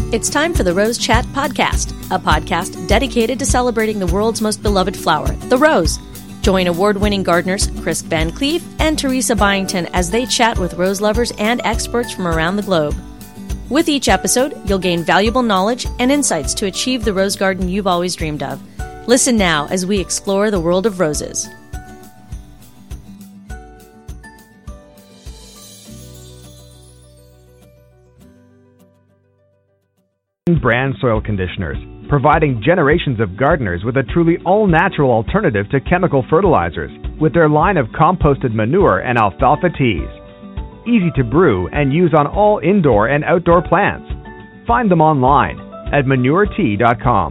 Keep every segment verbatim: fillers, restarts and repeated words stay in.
It's time for the Rose Chat Podcast, a podcast dedicated to celebrating the world's most beloved flower, the rose. Join award-winning gardeners Chris Van Cleef and Teresa Byington as they chat with rose lovers and experts from around the globe. With each episode, you'll gain valuable knowledge and insights to achieve the rose garden you've always dreamed of. Listen now as we explore the world of roses. Brand soil conditioners, providing generations of gardeners with a truly all-natural alternative to chemical fertilizers with their line of composted manure and alfalfa teas. Easy to brew and use on all indoor and outdoor plants. Find them online at manure tea dot com.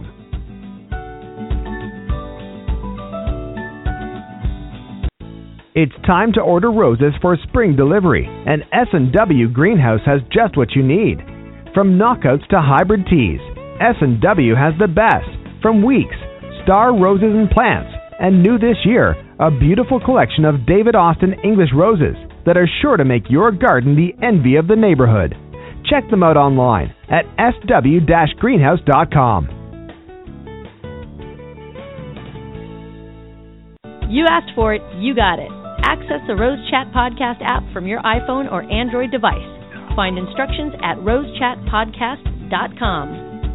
It's time to order roses for spring delivery, and S and W Greenhouse has just what you need. From knockouts to hybrid teas, S and W has the best, from weeks, star roses and plants, and new this year, a beautiful collection of David Austin English roses that are sure to make your garden the envy of the neighborhood. Check them out online at s w dash greenhouse dot com. You asked for it, you got it. Access the Rose Chat Podcast app from your iPhone or Android device. Find instructions at rose chat podcast dot com.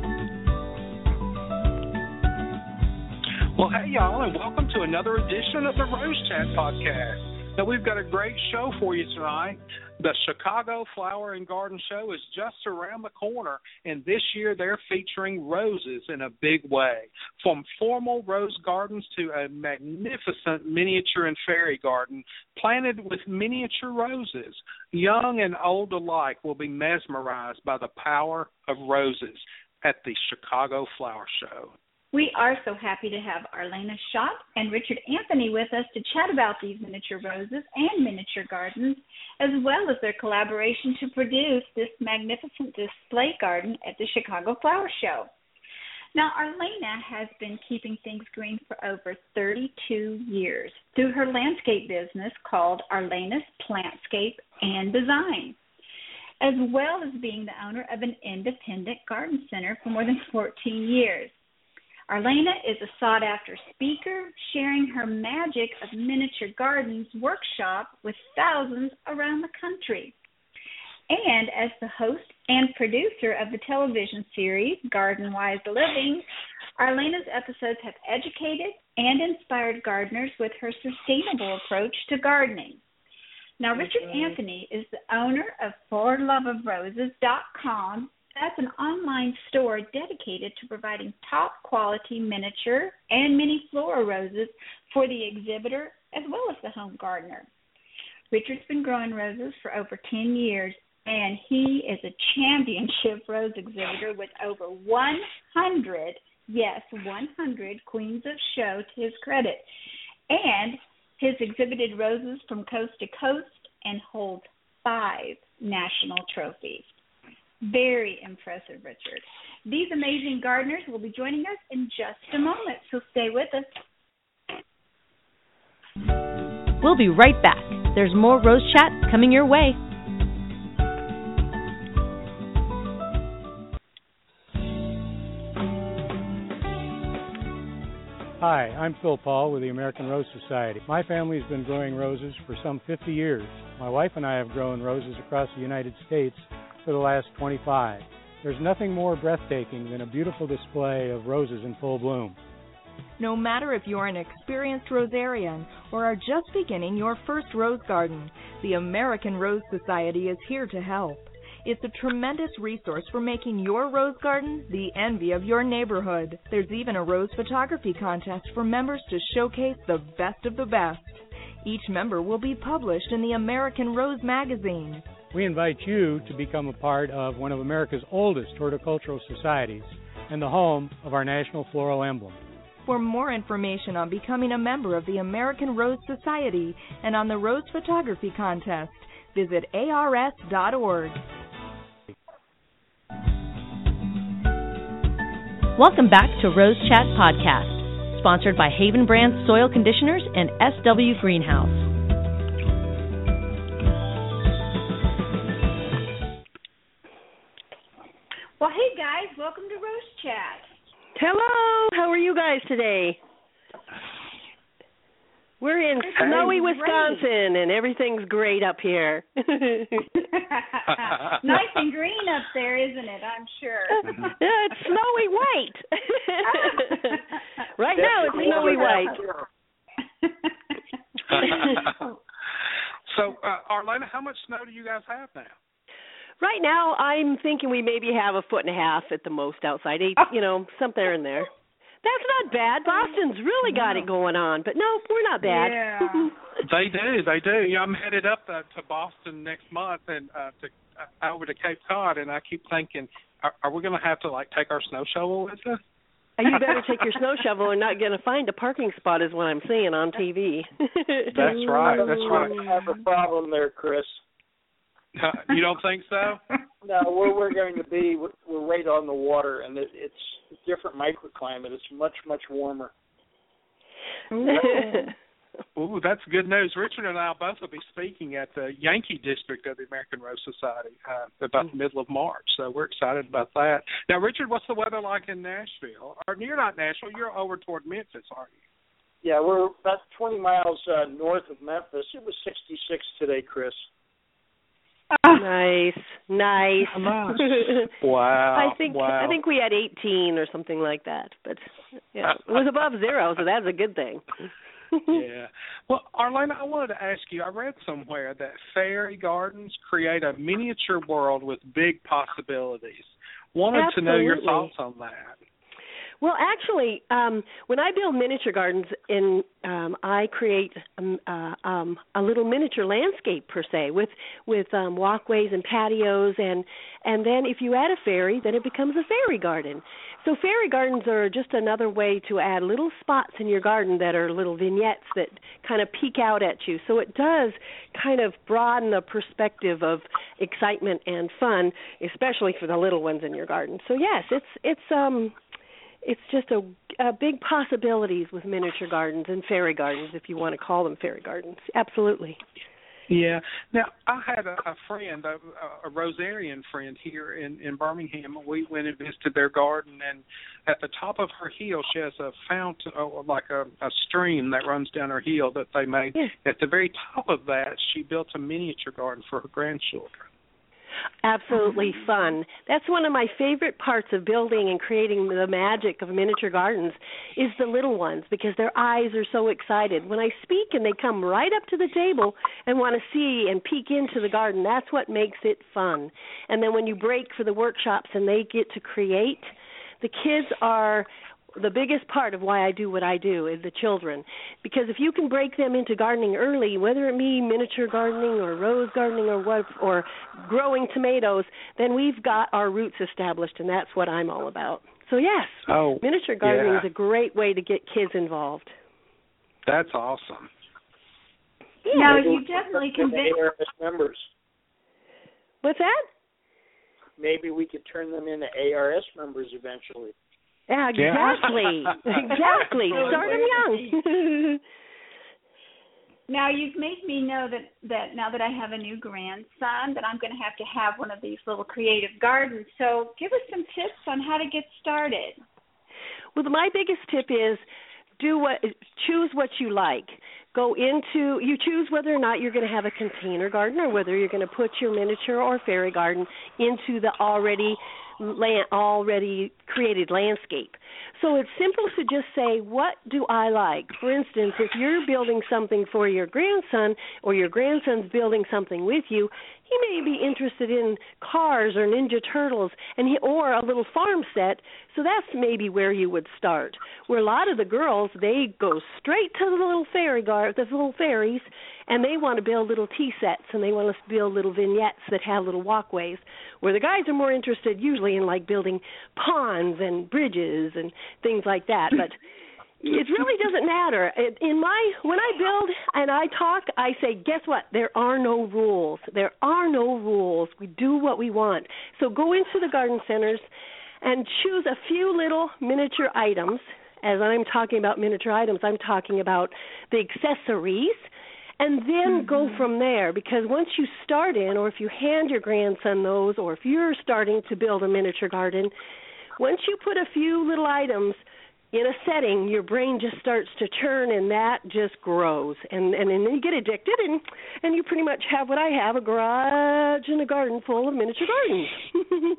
Well, hey, y'all, and welcome to another edition of the Rose Chat Podcast. Now, we've got a great show for you tonight. The Chicago Flower and Garden Show is just around the corner, and this year they're featuring roses in a big way. From formal rose gardens to a magnificent miniature and fairy garden planted with miniature roses. Young and old alike will be mesmerized by the power of roses at the Chicago Flower Show. We are so happy to have Arlena Schott and Richard Anthony with us to chat about these miniature roses and miniature gardens, as well as their collaboration to produce this magnificent display garden at the Chicago Flower Show. Now, Arlena has been keeping things green for over thirty-two years through her landscape business called Arlena's Plantscape and Design, as well as being the owner of an independent garden center for more than fourteen years. Arlena is a sought-after speaker, sharing her Magic of Miniature Gardens workshop with thousands around the country. And as the host and producer of the television series Garden Wise Living, Arlena's episodes have educated and inspired gardeners with her sustainable approach to gardening. Now, Richard Anthony is the owner of for love of roses dot com. That's an online store dedicated to providing top-quality miniature and mini flora roses for the exhibitor as well as the home gardener. Richard's been growing roses for over ten years, and he is a championship rose exhibitor with over one hundred, yes, one hundred Queens of Show to his credit. And his exhibited roses from coast to coast and holds five national trophies. Very impressive, Richard. These amazing gardeners will be joining us in just a moment, so stay with us. We'll be right back. There's more Rose Chat coming your way. Hi, I'm Phil Paul with the American Rose Society. My family has been growing roses for some fifty years. My wife and I have grown roses across the United States for the last twenty-five. There's nothing more breathtaking than a beautiful display of roses in full bloom. No matter if you're an experienced rosarian or are just beginning your first rose garden, the American Rose Society is here to help. It's a tremendous resource for making your rose garden the envy of your neighborhood. There's even a rose photography contest for members to showcase the best of the best. Each member will be published in the American Rose magazine. We invite you to become a part of one of America's oldest horticultural societies and the home of our national floral emblem. For more information on becoming a member of the American Rose Society and on the Rose Photography Contest, visit A R S dot org. Welcome back to Rose Chat Podcast, sponsored by Haven Brands Soil Conditioners and S W Greenhouse. Well, hey guys. Welcome to Rose Chat. Hello. How are you guys today? We're in snowy Wisconsin, and everything's great up here. Nice and green up there, isn't it? I'm sure. Yeah, it's snowy white. Right now, it's snowy white. So, uh, Arlena, how much snow do you guys have now? Right now, I'm thinking we maybe have a foot and a half at the most outside. Eight, you know, somewhere in there. That's not bad. Boston's really got it going on, but no, we're not bad. Yeah. They do, they do. Yeah, I'm headed up uh, to Boston next month and uh, to uh, over to Cape Cod, and I keep thinking, are, are we going to have to like take our snow shovel with us? You better take your snow shovel and not going to find a parking spot, is what I'm seeing on T V. That's right. That's right. I have a problem there, Chris. Uh, you don't think so? No, where we're going to be, we're, we're right on the water, and it, it's a different microclimate. It's much, much warmer. Ooh, that's good news. Richard and I both will be speaking at the Yankee District of the American Rose Society uh, about the middle of March, so we're excited about that. Now, Richard, what's the weather like in Nashville? Or you're not Nashville, you're over toward Memphis, aren't you? Yeah, we're about twenty miles uh, north of Memphis. It was sixty-six today, Chris. Nice, nice. Wow. I think wow. I think we had eighteen or something like that, but yeah, it was above zero, so that's a good thing. Yeah. Well, Arlena, I wanted to ask you, I read somewhere that fairy gardens create a miniature world with big possibilities. Wanted Absolutely. to know your thoughts on that. Well, actually, um, when I build miniature gardens, in um, I create um, uh, um, a little miniature landscape per se, with with um, walkways and patios, and and then if you add a fairy, then it becomes a fairy garden. So fairy gardens are just another way to add little spots in your garden that are little vignettes that kind of peek out at you. So it does kind of broaden the perspective of excitement and fun, especially for the little ones in your garden. So yes, it's it's um. It's just a, a big possibilities with miniature gardens and fairy gardens, if you want to call them fairy gardens. Absolutely. Yeah. Now, I had a, a friend, a, a Rosarian friend here in, in Birmingham. We went and visited their garden, and at the top of her hill, she has a fountain, oh, like a, a stream that runs down her hill that they made. Yes. At the very top of that, she built a miniature garden for her grandchildren. Absolutely fun. That's one of my favorite parts of building and creating the magic of miniature gardens is the little ones, because their eyes are so excited. When I speak and they come right up to the table and want to see and peek into the garden, that's what makes it fun. And then when you break for the workshops and they get to create, the kids are the biggest part of why I do what I do is the children. Because if you can break them into gardening early, whether it be miniature gardening or rose gardening or what, or growing tomatoes, then we've got our roots established, and that's what I'm all about. So, yes, oh, miniature gardening yeah. is a great way to get kids involved. That's awesome. Yeah. Now, you definitely can A R S members. What's that? Maybe we could turn them into A R S members eventually. Yeah, exactly. exactly. Start them young. Now, you've made me know that, that now that I have a new grandson, that I'm going to have to have one of these little creative gardens. So give us some tips on how to get started. Well, my biggest tip is do what choose what you like. Go into, you choose whether or not you're going to have a container garden or whether you're going to put your miniature or fairy garden into the already land, already created landscape. So it's simple to just say, what do I like? For instance, if you're building something for your grandson or your grandson's building something with you, he may be interested in cars or Ninja Turtles and he, or a little farm set, so that's maybe where you would start. Where a lot of the girls, they go straight to the little fairy gar- the little fairies, and they want to build little tea sets and they want to build little vignettes that have little walkways. Where the guys are more interested usually in like building ponds and bridges and things like that, but it really doesn't matter. In my when I build and I talk, I say, guess what? There are no rules. There are no rules. We do what we want. So go into the garden centers and choose a few little miniature items. As I'm talking about miniature items, I'm talking about the accessories. and then mm-hmm. go from there, because once you start in, or if you hand your grandson those, or if you're starting to build a miniature garden, once you put a few little items in a setting, your brain just starts to churn, and that just grows. And, and then you get addicted, and, and you pretty much have what I have, a garage and a garden full of miniature gardens.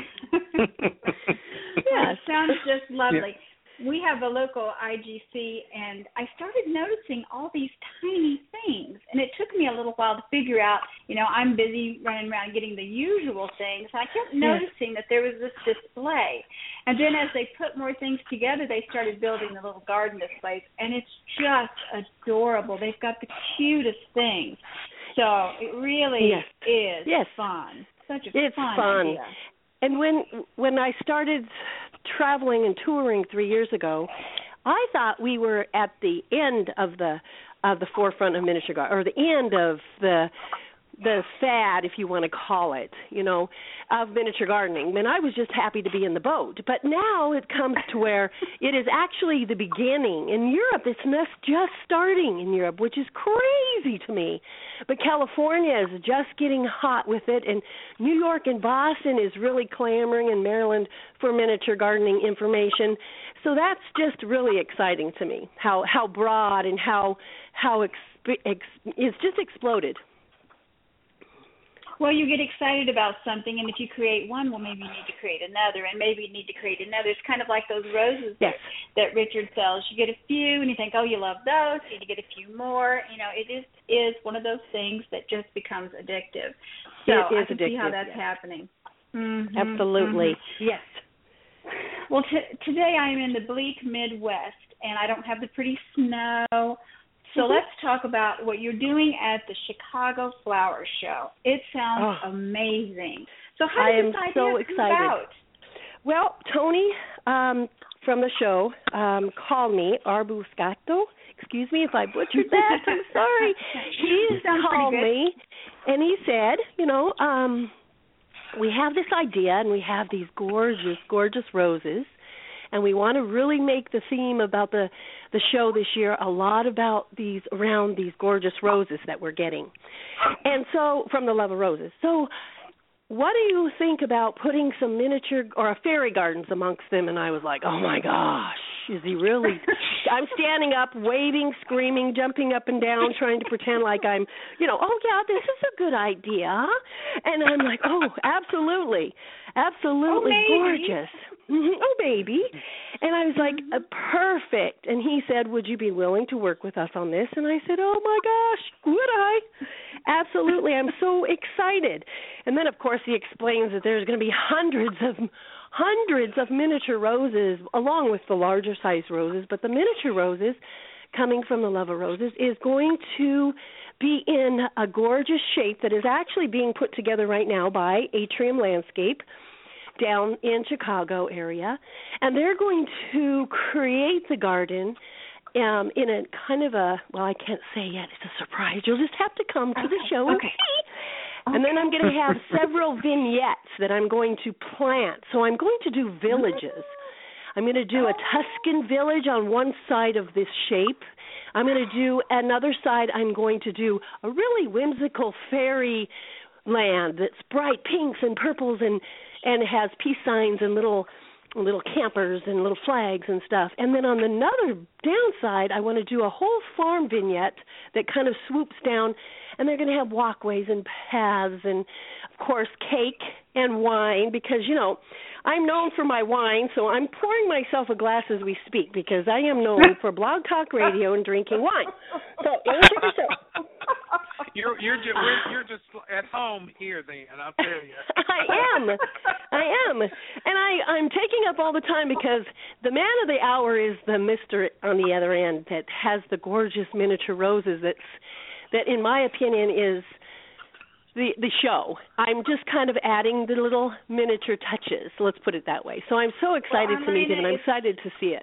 Yeah, it sounds just lovely. Yeah. We have a local I G C, and I started noticing all these tiny things, and it took me a little while to figure out, you know, I'm busy running around getting the usual things, and I kept noticing that there was this display. And then as they put more things together, they started building the little garden displays, and it's just adorable. They've got the cutest things. So it really yes. is yes. fun. Such a it's fun, fun idea. And when when I started traveling and touring three years ago, I thought we were at the end of the of the forefront of miniature garden, or the end of the the fad, if you want to call it, you know, of miniature gardening. And I was just happy to be in the boat. But now it comes to where it is actually the beginning. In Europe, it's just starting in Europe, which is crazy to me. But California is just getting hot with it, and New York and Boston is really clamoring, and Maryland for miniature gardening information. So that's just really exciting to me, how how broad and how how exp- ex- it's just exploded. Well, you get excited about something, and if you create one, well, maybe you need to create another, and maybe you need to create another. It's kind of like those roses yes. that, that Richard sells. You get a few, and you think, oh, you love those, so you get a few more. You know, it is is one of those things that just becomes addictive. So it is I can addictive, see how that's yes. happening. Mm-hmm, Absolutely. Mm-hmm. Yes. Well, t- today I am in the bleak Midwest, and I don't have the pretty snow. So mm-hmm. let's talk about what you're doing at the Chicago Flower Show. It sounds oh. amazing. So how I did am this idea so come excited. about? Well, Tony um, from the show um, called me, Arbuscato. Excuse me if I butchered that. I'm sorry. He called me, and he said, you know, um, we have this idea, and we have these gorgeous, gorgeous roses, and we want to really make the theme about the, the show this year a lot about these, around these gorgeous roses that we're getting. And so, from the Love of Roses. So, what do you think about putting some miniature or fairy gardens amongst them? And I was like, oh my gosh, is he really? I'm standing up, waving, screaming, jumping up and down, trying to pretend like I'm, you know, oh yeah, this is a good idea. And I'm like, oh, absolutely, absolutely oh, gorgeous. Mm-hmm. Oh, baby. And I was like, uh, perfect. And he said, would you be willing to work with us on this? And I said, oh, my gosh, would I? Absolutely. I'm so excited. And then, of course, he explains that there's going to be hundreds of hundreds of miniature roses, along with the larger size roses. But the miniature roses coming from the Love of Roses is going to be in a gorgeous shape that is actually being put together right now by Atrium Landscape down in Chicago area, and they're going to create the garden um, in a kind of a, well, I can't say yet, it's a surprise. You'll just have to come to okay. the show and okay. see. And then I'm going to have several vignettes that I'm going to plant. So I'm going to do villages. I'm going to do a Tuscan village on one side of this shape. I'm going to do another side, I'm going to do a really whimsical fairy land that's bright pinks and purples and and has peace signs and little little campers and little flags and stuff. And then on another downside, I want to do a whole farm vignette that kind of swoops down, and they're going to have walkways and paths and, of course, cake and wine because, you know, I'm known for my wine, so I'm pouring myself a glass as we speak because I am known for Blog Talk Radio and drinking wine. So, let me take a sip. You're you're just we're, you're just at home here, then I'll tell you. I am, I am, and I I'm taking up all the time because the man of the hour is the Mister on the other end that has the gorgeous miniature roses. That's that, in my opinion, is the the show. I'm just kind of adding the little miniature touches. Let's put it that way. So I'm so excited well, to meet him, and I'm excited to see it.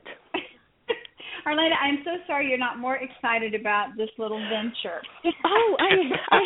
Arlena, I'm so sorry you're not more excited about this little venture. Oh, I, I,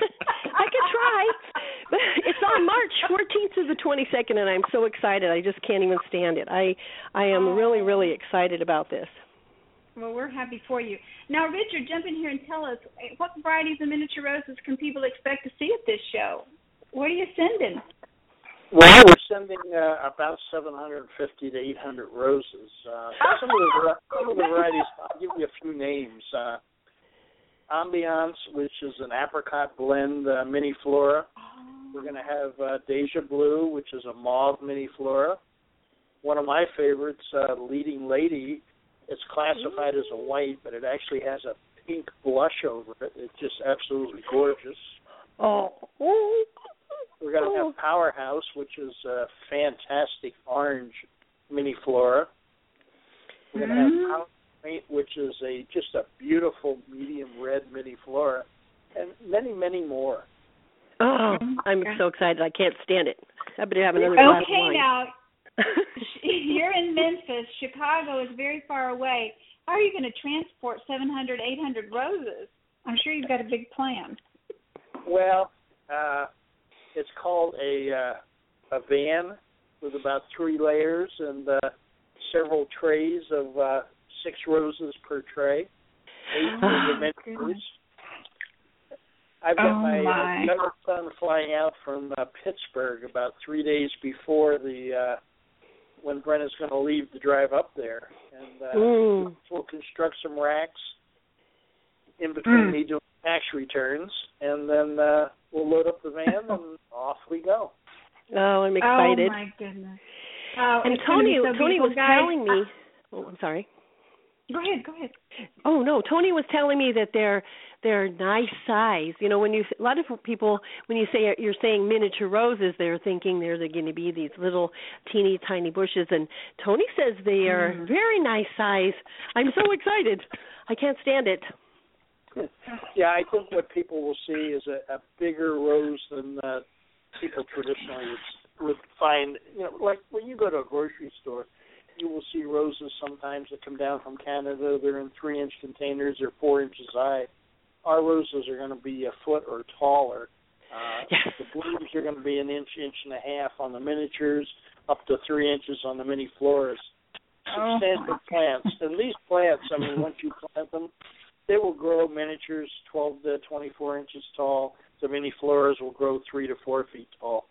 I could try. It's on March fourteenth to the twenty-second, and I'm so excited. I just can't even stand it. I, I am really, really excited about this. Well, we're happy for you. Now, Richard, jump in here and tell us, what varieties of miniature roses can people expect to see at this show? What are you sending? Well, we're sending uh, about seven hundred fifty to eight hundred roses. Uh, some, of the, some of the varieties, I'll give you a few names. Uh, Ambiance, which is an apricot blend uh, mini flora. We're going to have uh, Deja Blue, which is a mauve mini flora. One of my favorites, uh, Leading Lady, it's classified as a white, but it actually has a pink blush over it. It's just absolutely gorgeous. Oh. We're going to have Powerhouse, which is a fantastic orange mini flora. We're going to have Power Paint, which is a just a beautiful medium red mini flora, and many, many more. Oh, I'm so excited. I can't stand it. I better have another glass okay, of wine. now, you're in Memphis. Chicago is very far away. How are you going to transport seven hundred, eight hundred roses? I'm sure you've got a big plan. Well, uh, it's called a uh, a van with about three layers and uh, several trays of uh, six roses per tray, eight Oh, dimensions. I've got Oh, my, my. Uh, younger son flying out from uh, Pittsburgh about three days before the uh, when Brenna's going to leave to drive up there, and uh, Mm. we'll construct some racks in between Mm. me doing tax returns, and then uh, we'll load up the van and off we go. Oh, I'm excited. Oh, my goodness. Oh, and it's gonna Tony, be so Tony beautiful, was guys. telling me. Oh, I'm sorry. Go ahead, go ahead. Oh no, Tony was telling me that they're they're nice size. You know, when you a lot of people when you say you're saying miniature roses, they're thinking they're going to be these little teeny tiny bushes. And Tony says they are Mm. very nice size. I'm so excited. I can't stand it. Yeah, I think what people will see is a, a bigger rose than uh, people traditionally would, would find. You know, like when you go to a grocery store, you will see roses sometimes that come down from Canada. They're in three-inch containers. They're four inches high. Our roses are going to be a foot or taller. Uh, Yes. The blooms are going to be an inch, inch and a half on the miniatures, up to three inches on the mini floras. Oh, Substantial plants. And these plants, I mean, once you plant them, they will grow miniatures twelve to twenty-four inches tall. The mini floras will grow three to four feet tall.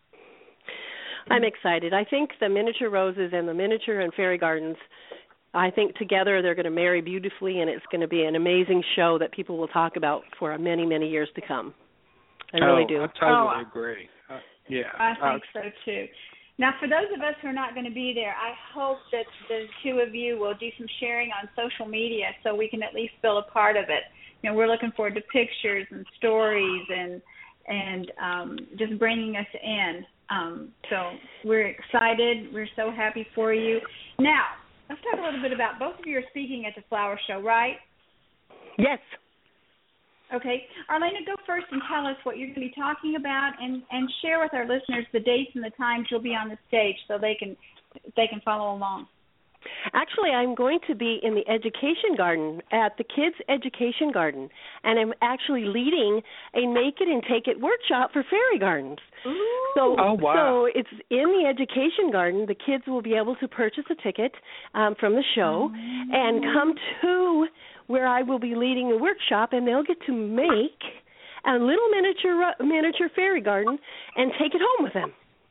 I'm excited. I think the miniature roses and the miniature and fairy gardens, I think together they're going to marry beautifully, and it's going to be an amazing show that people will talk about for many, many years to come. I really oh, do. I totally Oh, agree. Uh, yeah. I uh, think so, too. Now, for those of us who are not going to be there, I hope that the two of you will do some sharing on social media so we can at least feel a part of it. You know, we're looking forward to pictures and stories and and um, just bringing us in. Um, so we're excited. We're so happy for you. Now, let's talk a little bit about both of you are speaking at the flower show, right? Yes. Okay. Arlena, go first and tell us what you're going to be talking about and, and share with our listeners the dates and the times you'll be on the stage so they can they can follow along. Actually, I'm going to be in the education garden at the Kids Education Garden, and I'm actually leading a Make It and Take It workshop for fairy gardens. So, Oh, wow. so it's in the education garden. The kids will be able to purchase a ticket um, from the show Mm-hmm. and come to where I will be leading the workshop, and they'll get to make a little miniature miniature fairy garden and take it home with them.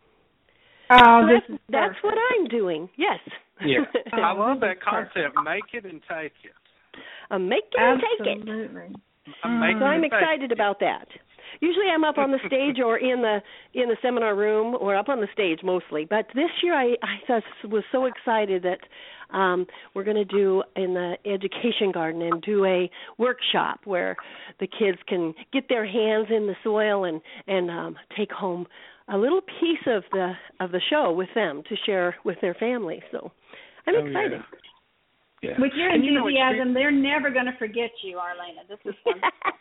Oh, So this that's, is that's what perfect. I'm doing. Yes. Yeah. I love that This is perfect. concept. Make it and take it. A make it and take it. Absolutely. A make So it I'm and take excited it. about that. Usually I'm up on the stage or in the in the seminar room or up on the stage mostly. But this year I, I just was so excited that um, we're going to do in the education garden and do a workshop where the kids can get their hands in the soil and and um, take home a little piece of the of the show with them to share with their family. So I'm Oh, excited. Yeah. Yeah. With your And you know, it's- enthusiasm, they're never going to forget you, Arlena. This is fun.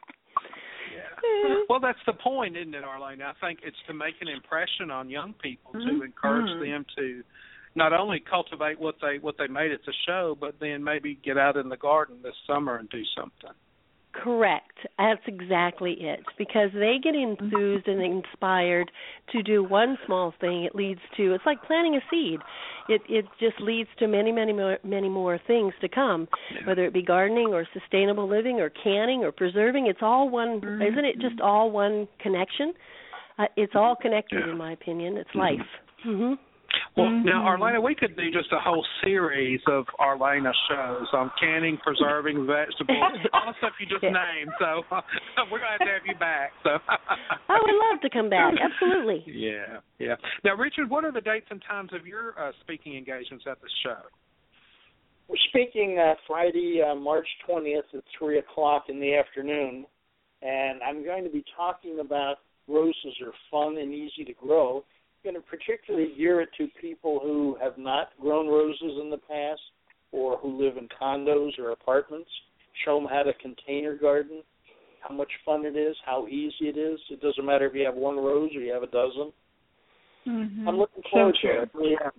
Yeah. Well, that's the point, isn't it, Arlene? I think it's to make an impression on young people, Mm-hmm. to encourage them to not only cultivate what they what they made at the show, but then maybe get out in the garden this summer and do something. Correct. That's exactly it. Because they get enthused and inspired to do one small thing. It leads to, it's like planting a seed. It it just leads to many, many more, many more things to come, whether it be gardening or sustainable living or canning or preserving. It's all one, mm-hmm. isn't it just all one connection? Uh, it's all connected, yeah. in my opinion. It's life. Mm-hmm. Well, mm-hmm. now, Arlena, we could do just a whole series of Arlena shows on canning, preserving vegetables, all the stuff you just yeah. named. So we're going to have to have you back. So I would love to come back. Absolutely. Yeah, yeah. Now, Richard, what are the dates and times of your uh, speaking engagements at the show? We're speaking uh, Friday, uh, March twentieth at three o'clock in the afternoon, and I'm going to be talking about roses are fun and easy to grow. Going to particularly gear it to people who have not grown roses in the past or who live in condos or apartments. Show them how to container garden, how much fun it is, how easy it is. It doesn't matter if you have one rose or you have a dozen. Mm-hmm. I'm looking forward so to it. Really am.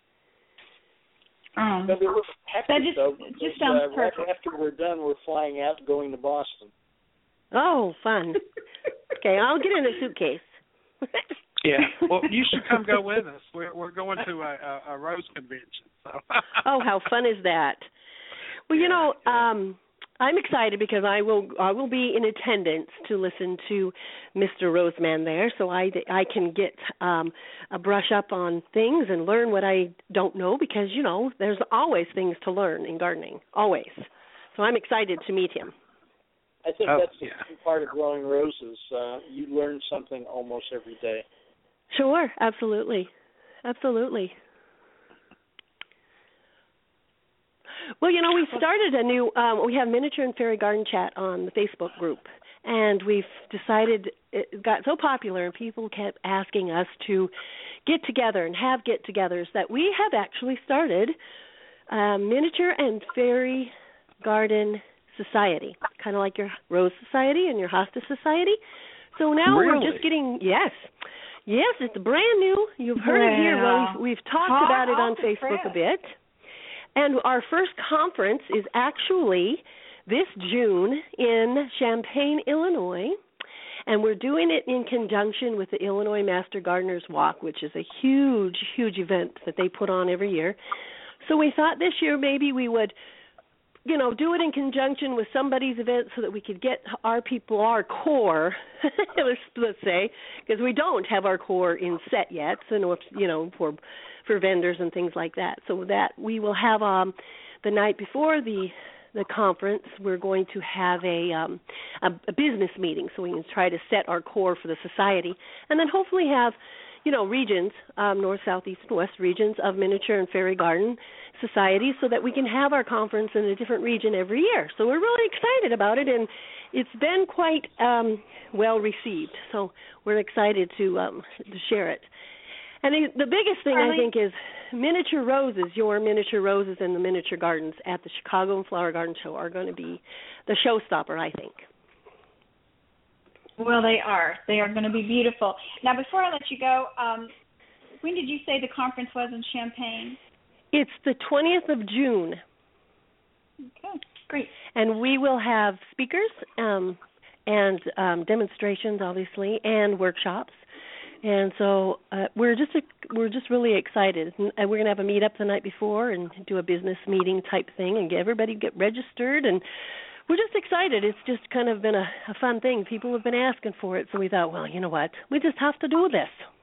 Um, it's going to be a little hectic, that just, though, just because, sounds uh, perfect. right after we're done, we're flying out and going to Boston. Oh, fun. Okay, I'll get in a suitcase. Yeah, well, you should come go with us. We're we're going to a, a, a rose convention. So. Oh, how fun is that? Well, you yeah, know, yeah. um, I'm excited because I will I will be in attendance to listen to Mister Roseman there, so I, I can get um, a brush up on things and learn what I don't know because, you know, there's always things to learn in gardening, always. So I'm excited to meet him. I think oh, that's the yeah. key part of growing roses. Uh, you learn something almost every day. Sure, absolutely. Absolutely. Well, you know, we started a new, um, we have Miniature and Fairy Garden Chat on the Facebook group, and we've decided, it got so popular and people kept asking us to get together and have get-togethers that we have actually started a Miniature and Fairy Garden Society, kind of like your Rose Society and your Hostas Society. So now really? we're just getting, yes. Yes, it's brand new. You've heard wow. it here. Well, we've, we've talked Hot about it on off the Facebook press. a bit. And our first conference is actually this June in Champaign, Illinois. And we're doing it in conjunction with the Illinois Master Gardeners Walk, which is a huge, huge event that they put on every year. So we thought this year maybe we would, you know, do it in conjunction with somebody's event so that we could get our people, our core, let's, let's say, because we don't have our core in set yet, so, you know, for for vendors and things like that. So that we will have um, the night before the the conference, we're going to have a, um, a a business meeting so we can try to set our core for the society, and then hopefully have, you know, regions, um, north, south, east, and west regions of Miniature and Fairy Garden Society so that we can have our conference in a different region every year. So we're really excited about it, and it's been quite um, well received. So we're excited to um, to share it. And the, the biggest thing, I think, is miniature roses, your miniature roses in the miniature gardens at the Chicago and Flower Garden Show are going to be the showstopper, I think. Well, they are. They are going to be beautiful. Now, before I let you go, um, when did you say the conference was in Champaign? It's the twentieth of June. Okay, great. And we will have speakers um, and um, demonstrations, obviously, and workshops. And so uh, we're just we're just really excited. And we're going to have a meetup the night before and do a business meeting type thing and get everybody get registered. And we're just excited. It's just kind of been a, a fun thing. People have been asking for it, so we thought, well, you know what? We just have to do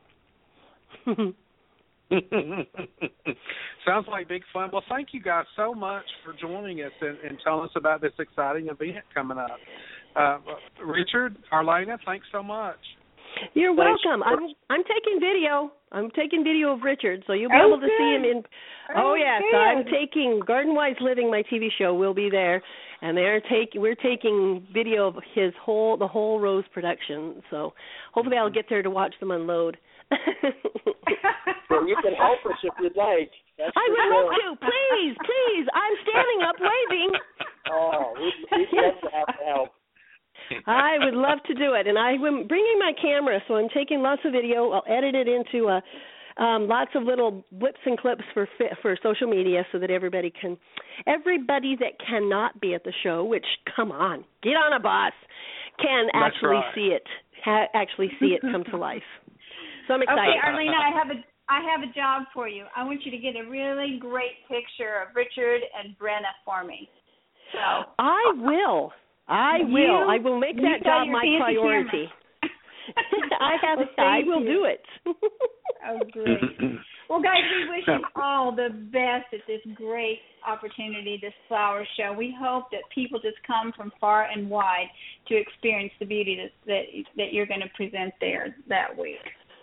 this. Sounds like big fun. Well, thank you guys so much for joining us and, and telling us about this exciting event coming up. Uh, Richard, Arlena, thanks so much. You're welcome. I'm I'm taking video. I'm taking video of Richard, so you'll be oh, able to good. see him in. Oh, oh yes, good. I'm taking Garden Wise Living. My T V show will be there, and they're take we're taking video of his whole the whole rose production. So hopefully I'll get there to watch them unload. Well, you can help us if you'd like. That's I would love to. Please, please. I'm standing up waving. Oh, we'd, we'd love to have help. I would love to do it, and I'm bringing my camera, so I'm taking lots of video. I'll edit it into a, um, lots of little blips and clips for for social media so that everybody can, everybody that cannot be at the show, which, come on, get on a bus, can That's actually right. see it, ha- actually see it come to life. So I'm excited. Okay, Arlena, I have a I have a job for you. I want you to get a really great picture of Richard and Brenna for me. So I will. I You- will. I will make you that got job your my fancy priority. I have. Well, I thank will you. do it. Oh, great. Well, guys, we wish you all the best at this great opportunity, this flower show. We hope that people just come from far and wide to experience the beauty that that, that you're going to present there that week.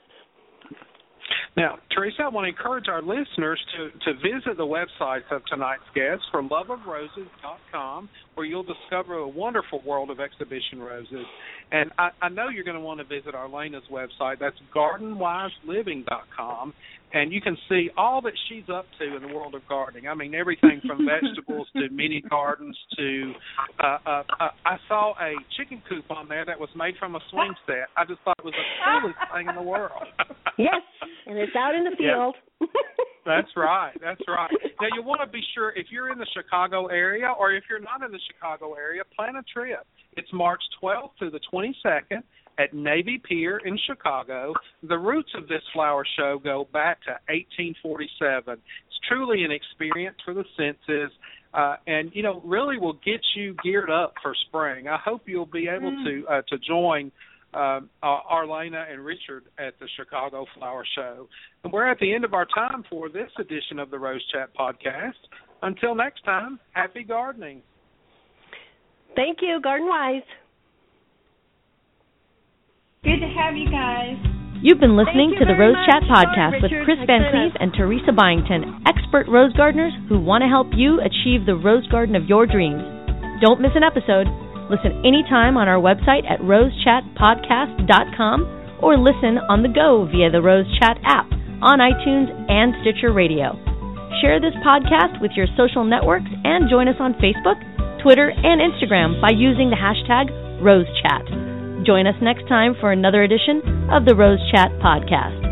Now, Teresa, I want to encourage our listeners to, to visit the websites of tonight's guests from love of roses dot com, where you'll discover a wonderful world of exhibition roses. And I, I know you're going to want to visit Arlena's website. That's garden wise living dot com. And you can see all that she's up to in the world of gardening. I mean, everything from vegetables to mini gardens to uh, uh, uh, I saw a chicken coop on there that was made from a swing set. I just thought it was the coolest thing in the world. Yes, and it's out in the field. Yep. That's right. That's right. Now, you want to be sure if you're in the Chicago area or if you're not in the Chicago area, plan a trip. It's March twelfth through the twenty-second at Navy Pier in Chicago. The roots of this flower show go back to eighteen forty-seven. It's truly an experience for the senses, uh, and, you know, really will get you geared up for spring. I hope you'll be able mm. to uh, to join uh, uh, Arlena and Richard at the Chicago Flower Show. And we're at the end of our time for this edition of the Rose Chat Podcast. Until next time, happy gardening. Thank you, Garden Wise. Good to have you guys. You've been listening to the Rose much, Chat Podcast with Richard, Chris Van Cleve and Teresa Byington, expert rose gardeners who want to help you achieve the rose garden of your dreams. Don't miss an episode. Listen anytime on our website at rose chat podcast dot com or listen on the go via the Rose Chat app on iTunes and Stitcher Radio. Share this podcast with your social networks and join us on Facebook, Twitter, and Instagram by using the hashtag RoseChat. Join us next time for another edition of the Rose Chat Podcast.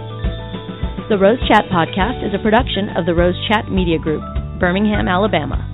The Rose Chat Podcast is a production of the Rose Chat Media Group, Birmingham, Alabama.